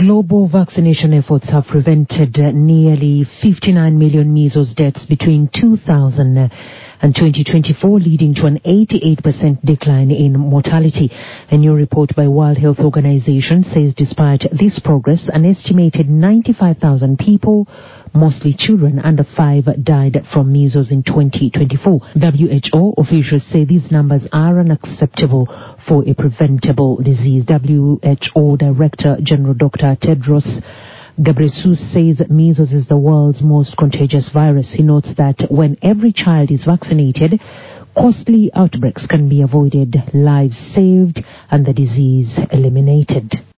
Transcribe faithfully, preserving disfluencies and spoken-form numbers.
Global vaccination efforts have prevented uh, nearly fifty-nine million measles deaths between two thousand and twenty twenty-four, leading to an eighty-eight percent decline in mortality. A new report by World Health Organization says despite this progress, an estimated ninety-five thousand people, mostly children under five, died from measles in twenty twenty-four. W H O officials say these numbers are unacceptable for a preventable disease. W H O Director General Doctor Tedros Ghebreyesus says measles is the world's most contagious virus. He notes that when every child is vaccinated, costly outbreaks can be avoided, lives saved, and the disease eliminated.